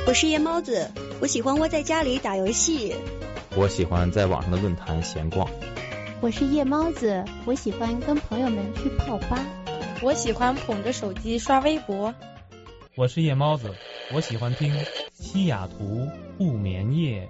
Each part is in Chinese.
我是夜猫子，我喜欢窝在家里打游戏。 我喜欢在网上的论坛闲逛。 我是夜猫子，我喜欢跟朋友们去泡吧。 我喜欢捧着手机刷微博。 我是夜猫子，我喜欢听西雅图不眠夜。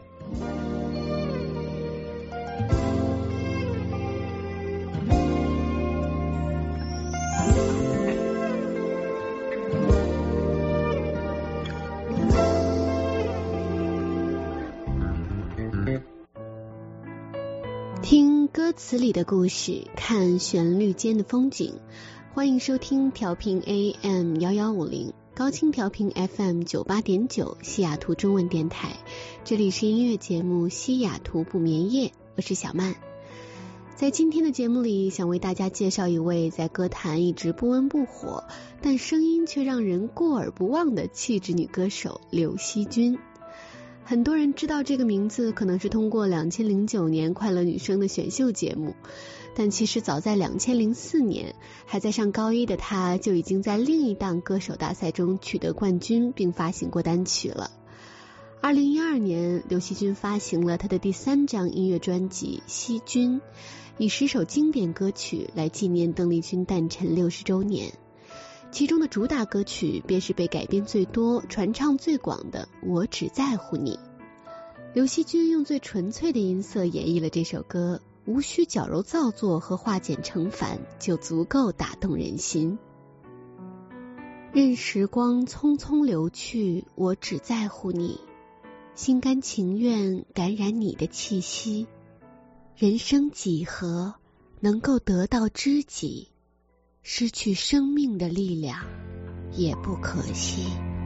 听歌词里的故事，看旋律间的风景。欢迎收听调频 AM1150 高清调频 FM98.9 西雅图中文电台，这里是音乐节目西雅图不眠夜，我是小曼。在今天的节目里，想为大家介绍一位在歌坛一直不温不火，但声音却让人过耳不忘的气质女歌手刘惜君。很多人知道这个名字可能是通过2009年快乐女声的选秀节目，但其实早在2004年，还在上高一的她就已经在另一档歌手大赛中取得冠军并发行过单曲了。2012年，刘惜君发行了她的第3张音乐专辑《惜君》，以10首经典歌曲来纪念邓丽君诞辰60周年。其中的主打歌曲便是被改编最多、传唱最广的《我只在乎你》。刘惜君用最纯粹的音色演绎了这首歌，无需矫揉造作和化简成繁，就足够打动人心。任时光匆匆流去，我只在乎你，心甘情愿感染你的气息。人生几何，能够得到知己，失去生命的力量也不可惜。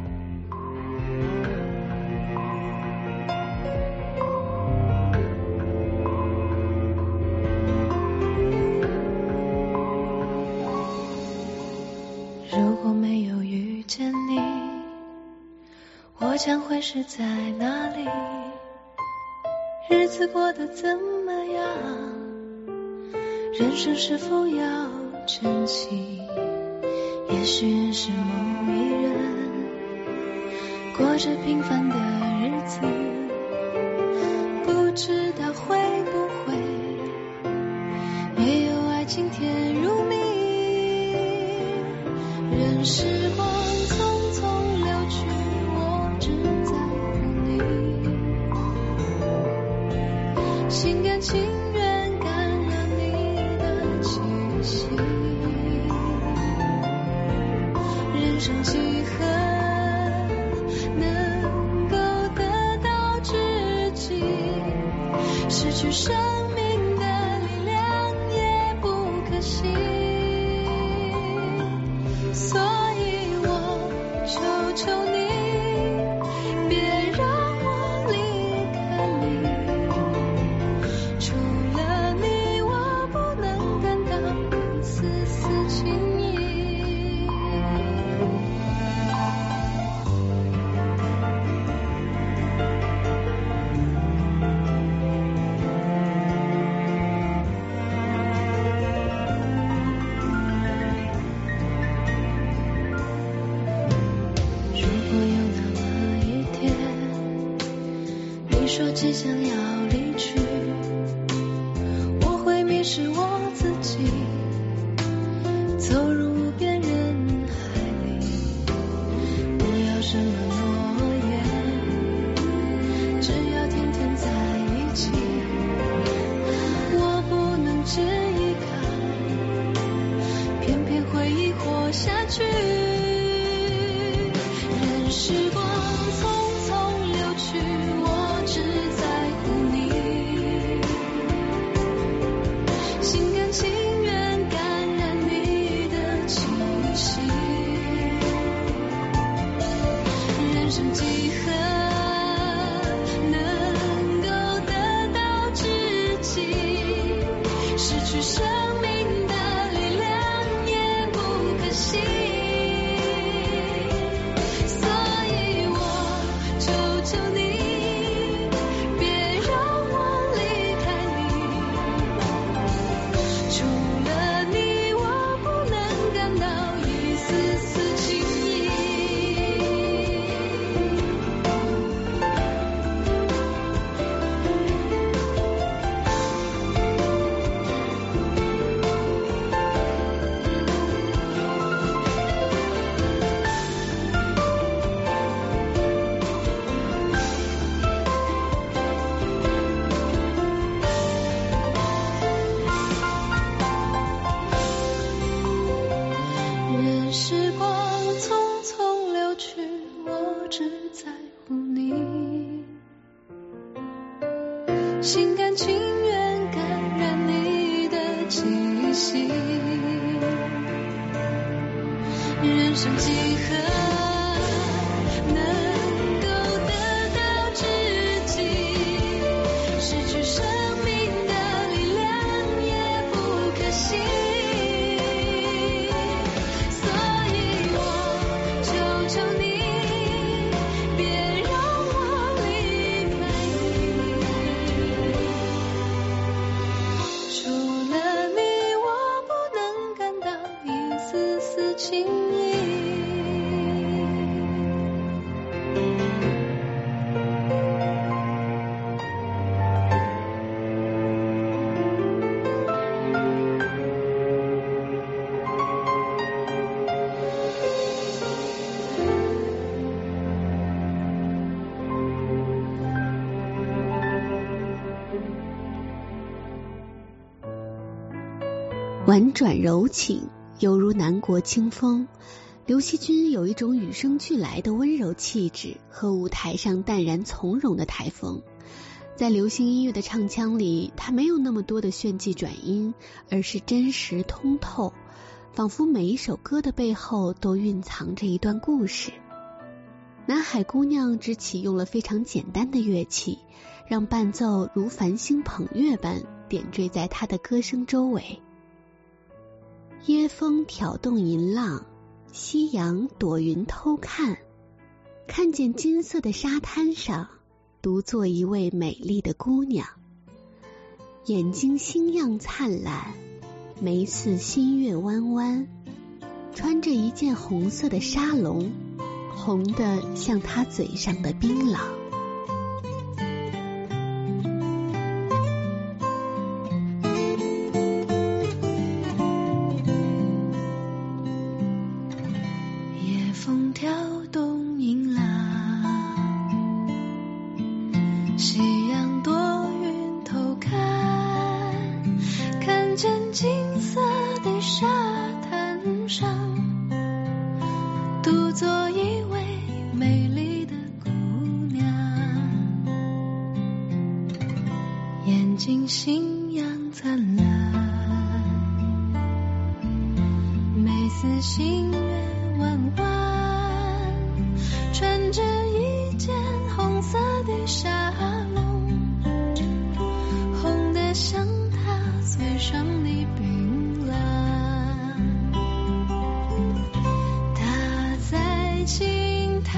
如果没有遇见你，我将会是在哪里？日子过得怎么样？人生是否要珍惜？也许认识某一人，过着平凡的日子，不知道会不会也有爱情甜如蜜。任时光匆匆流去，我只在乎你，心甘情愿感染你的气息。人生几何，能够得到知己，失去生命的力量也不可惜。所以我求求你，别让我离开你，除了你我不能感到一丝丝情意。说即将要离去，我会迷失我自己，走入无边人海里。不要什么诺言，只要天天在一起。我不能只依靠，偏偏回忆活下去。任时光匆匆流去，我只在乎你，心甘情愿感染你的气息。人生几何，能够得到知己，失去生命的力量也不可惜。 只在乎你，心甘情愿感染你的气息，人生几何能够得到知己，失去生命的力量也不可惜，所以我求求你别让我离开你，除了你我不能感到一丝丝情意。 婉转柔情，犹如南国清风。刘惜君有一种与生俱来的温柔气质和舞台上淡然从容的台风。在流行音乐的唱腔里，他没有那么多的炫技转音，而是真实通透，仿佛每一首歌的背后都蕴藏着一段故事。南海姑娘只启用了非常简单的乐器，让伴奏如繁星捧月般点缀在她的歌声周围。椰风挑动银浪，夕阳躲云偷看，看见金色的沙滩上独坐一位美丽的姑娘，眼睛星样灿烂，眉似新月弯弯，穿着一件红色的纱笼，红得像她嘴上的槟榔。 风挑动银浪，夕阳躲云偷看，看见金色的沙滩上独坐一位美丽的姑娘，眼睛星样灿烂，眉似新月弯弯，穿着一件红色的纱笼，红得像她嘴上的槟榔。她在轻弹，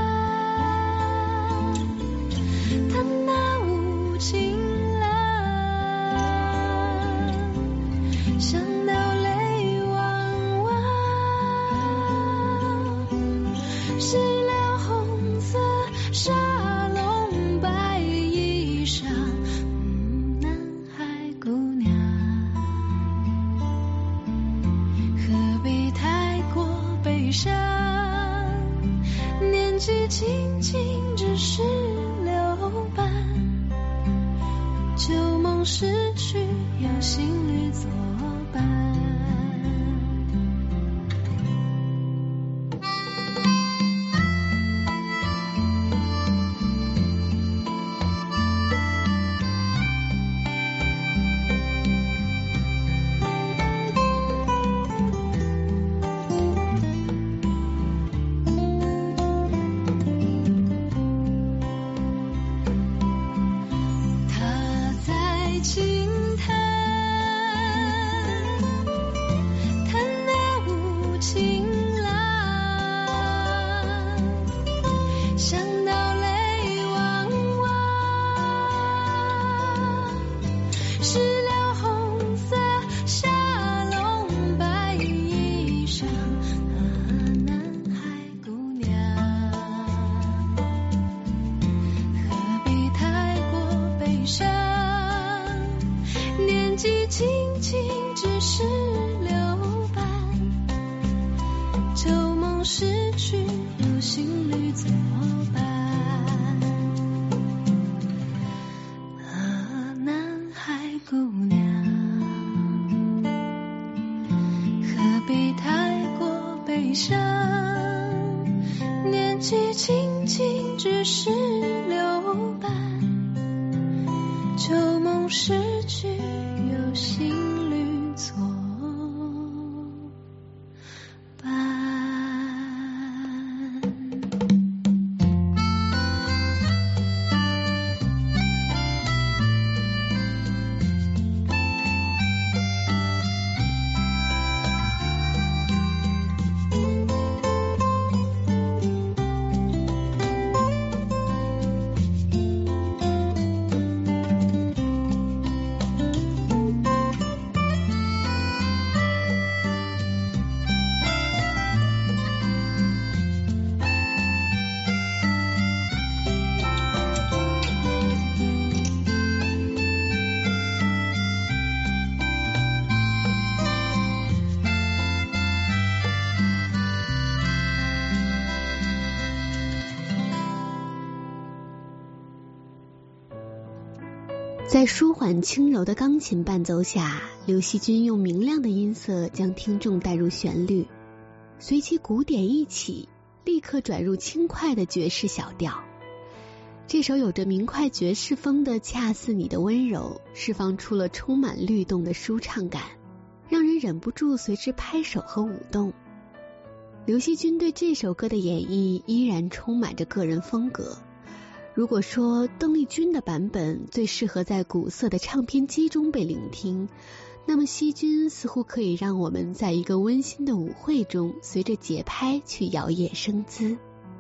弹那无情郎，想到泪汪汪，湿了红色纱笼白衣裳，南海姑娘，何必太过悲伤，年纪轻轻只是留伴，旧梦逝去有新侣作伴。轻轻只是留伴，旧梦逝去有新侣作伴。 在舒缓轻柔的钢琴伴奏下，刘惜君用明亮的音色将听众带入旋律，随其鼓点一起，立刻转入轻快的爵士小调。这首有着明快爵士风的《恰似你的温柔》释放出了充满律动的舒畅感，让人忍不住随之拍手和舞动。刘惜君对这首歌的演绎依然充满着个人风格。如果说邓丽君的版本最适合在古色的唱片机中被聆听，那么惜君似乎可以让我们在一个温馨的舞会中随着节拍去摇曳生姿。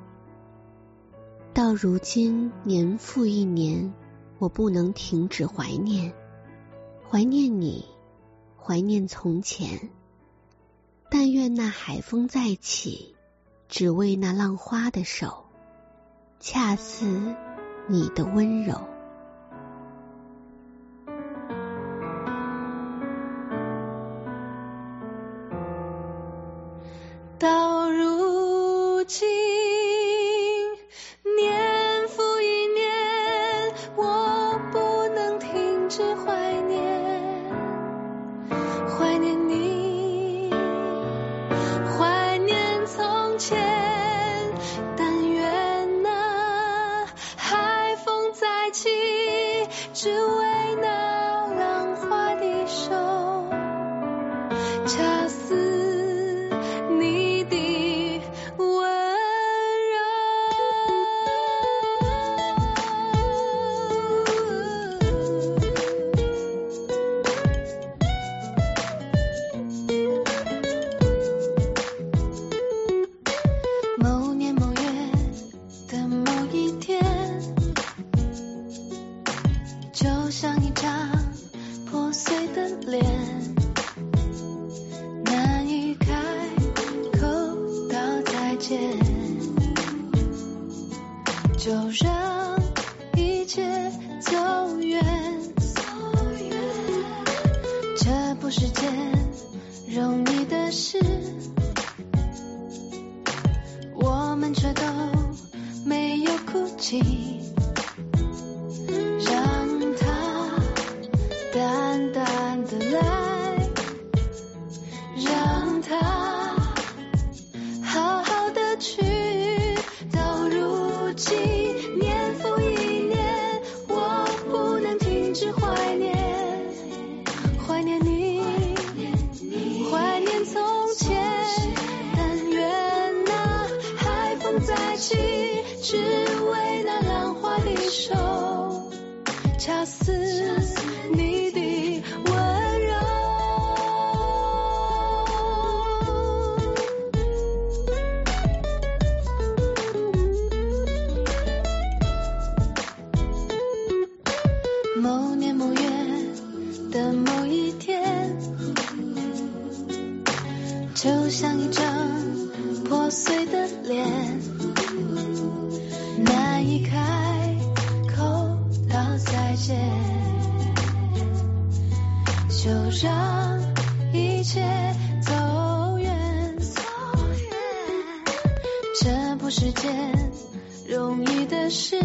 到如今年复一年，我不能停止怀念，怀念你，怀念从前。但愿那海风再起，只为那浪花的手，恰似你的温柔。 到如今年复一年，我不能停止怀念，怀念你，怀念从前。但愿那海风再起，只为那浪花的手，恰似你的温柔。某年某月的某一天，就像一张破碎的脸，难以开口道再见，就让一切走远。这不是件容易的事，我们却都没有哭泣，让它淡淡的来，让它好好的去。到如今年复一年，我不能停止怀念，怀念你，怀念从前。但愿那海风再起，只为那浪花的手，恰似你的温柔。某年某月的某一天，就像一张破碎的脸，难以开口道再见，就让一切走远。这不是件容易的事，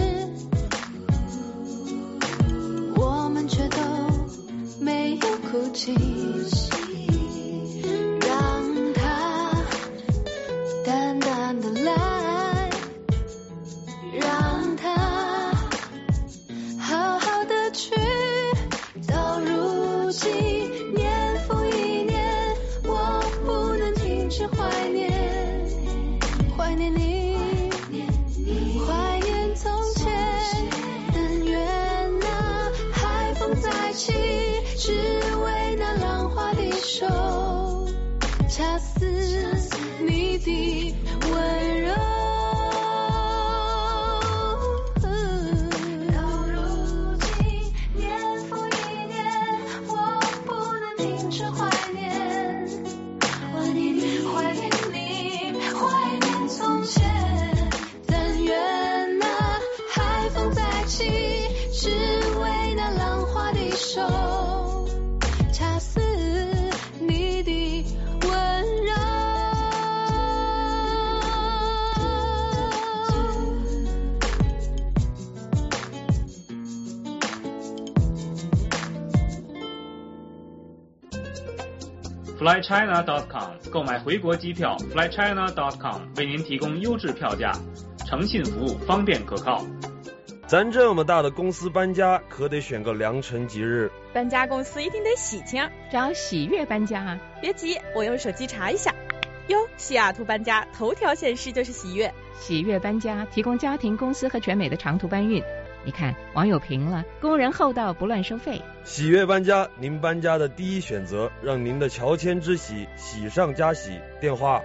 我们却都没有哭泣，让它淡淡的来，让让它好好的去。到如今年复一年，我不能停止怀念，怀念你，怀念从前。但愿那海风再起，只为那浪花的手，恰似你的温柔。到如今年复一年，我不能停止怀念，怀念你，怀念你，怀念从前。但愿那海风再起，只为那浪花的手，恰似你的温柔。 FlyChina.com 购买回国机票 ，FlyChina.com 为您提供优质票价，诚信服务，方便可靠。 咱这么大的公司搬家，可得选个良辰吉日。 搬家公司一定得喜庆， 找喜悦搬家啊！ 别急，我用手机查一下。哟，西雅图搬家头条显示就是喜悦。 喜悦搬家提供家庭、公司和全美的长途搬运。你看，网友评了，工人厚道，不乱收费。 喜悦搬家，您搬家的第一选择，让您的乔迁之喜喜上加喜。电话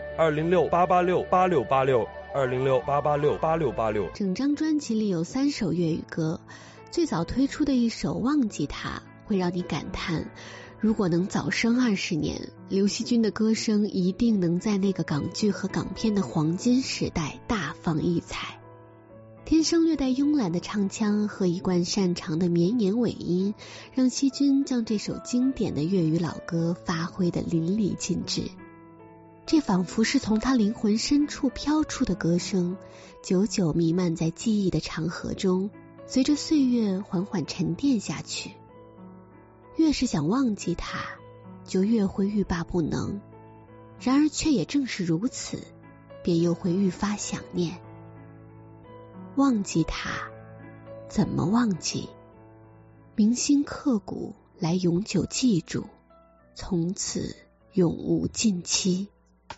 206-886-8686，206-886-8686。 整张专辑里有3首粤语歌，最早推出的一首《忘记他》会让你感叹，如果能早生20年，刘惜君的歌声一定能在那个港剧和港片的黄金时代大放异彩。天生略带慵懒的唱腔和一贯擅长的绵延尾音，让惜君将这首经典的粤语老歌发挥得淋漓尽致。这仿佛是从他灵魂深处飘出的歌声，久久弥漫在记忆的长河中，随着岁月缓缓沉淀下去。越是想忘记他，就越会欲罢不能，然而却也正是如此，便又会愈发想念。忘记他，怎么忘记？铭心刻骨，来永久记住，从此永无尽期。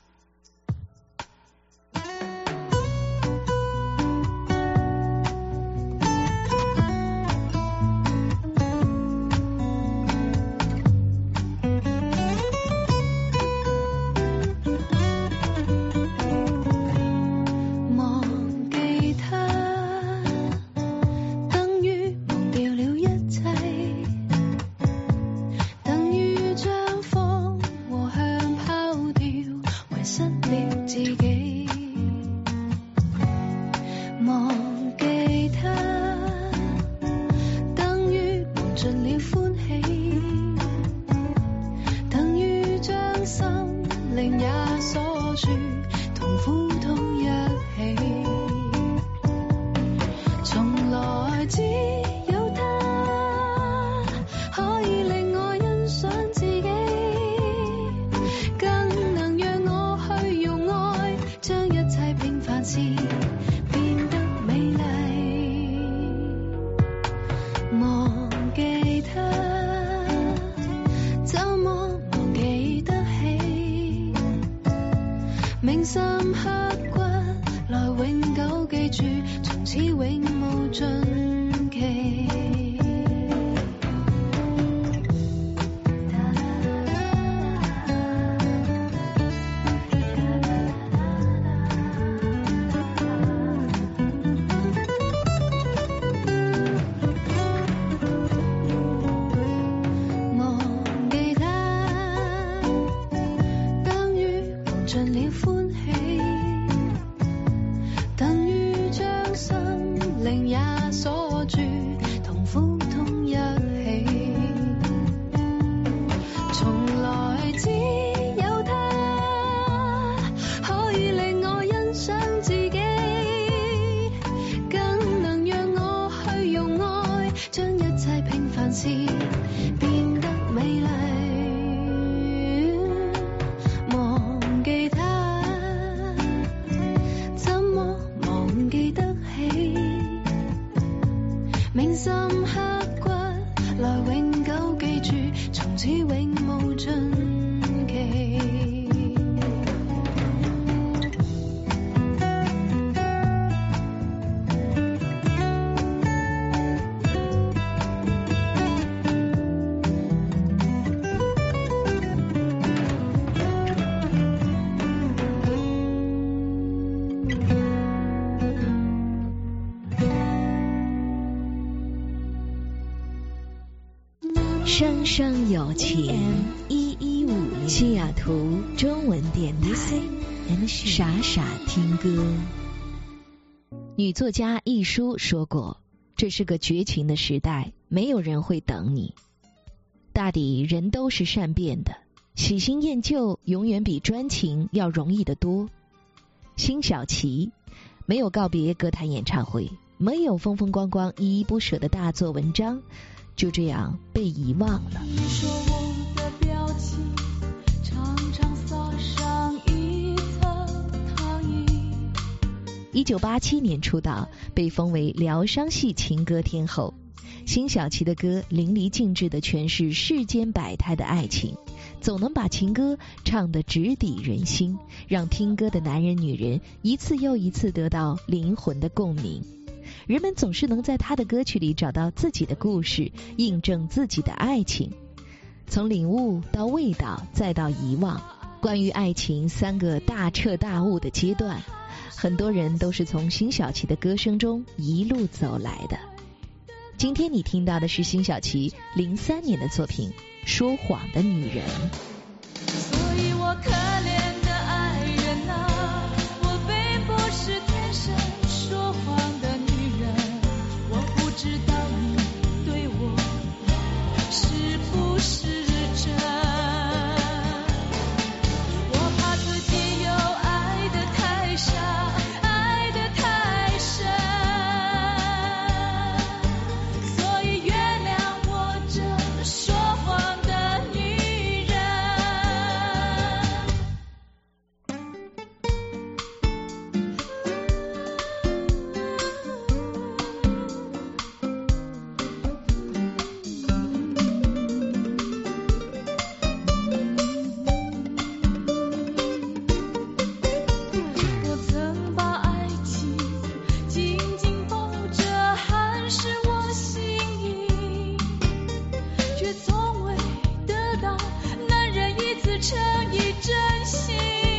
銘心刻骨，來永久記住，從此永無盡期。 銘心刻骨，來永久記住，從此永無盡期。 生生有情，1156西雅图中文电台，傻傻听歌。女作家一书说过，这是个绝情的时代，没有人会等你。大抵人都是善变的，喜新厌旧永远比专情要容易得多。辛晓琪没有告别歌坛演唱会，没有风风光光依依不舍的大作文章，就这样被遗忘了。 你说我的表情常常撒上一层糖衣。 1987年出道，被封为疗伤系情歌天后。辛晓琪的歌淋漓尽致地诠释世间百态的爱情，总能把情歌唱得直抵人心，让听歌的男人女人一次又一次得到灵魂的共鸣。人们总是能在他的歌曲里找到自己的故事，印证自己的爱情。从领悟到味道，再到遗忘，关于爱情3个大彻大悟的阶段，很多人都是从辛晓琪的歌声中一路走来的。今天你听到的是辛晓琪03年的作品《说谎的女人》。 所以我可怜的爱人啊，我并不是天生说谎的女人，我不知道你对我是不是真，我怕自己又爱得太傻，爱得太深，所以原谅我这说谎的女人。我曾把爱情紧紧抱着，含是我心意，却从未得到男人一次诚意真心。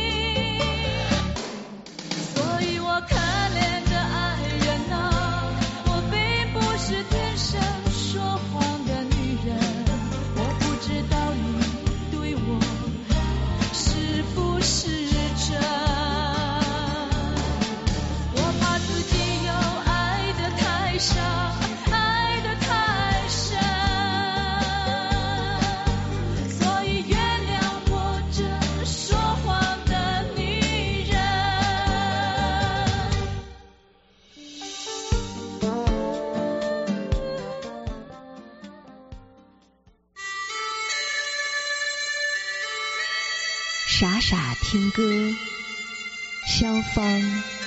所以我可怜的爱人啊，我并不是天生说谎的女人，我不知道你对我是不是真，我怕自己又爱得太傻，爱得太深，所以原谅我这说谎的女人。 傻傻听歌，萧芳。